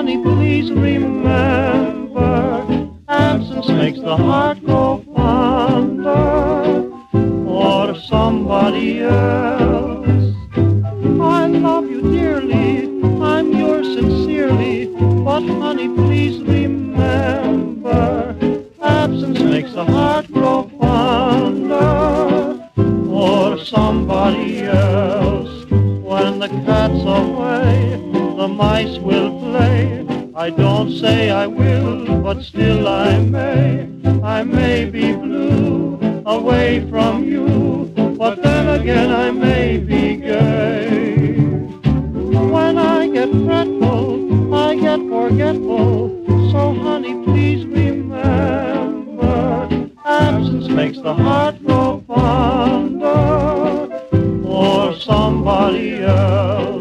honey, please remember, absence makes the heart grow fonder for somebody else. I love you dearly, I'm yours sincerely, but honey, please remember, absence makes the heart grow fonder for somebody else. When the cat's away, the mice will play. I don't say I will, but still I may be blue away from you, but then again I may be gay. When I get fretful, I get forgetful, so honey, please remember, absence makes the heart grow fonder for somebody else.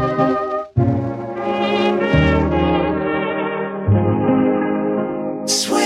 Sweet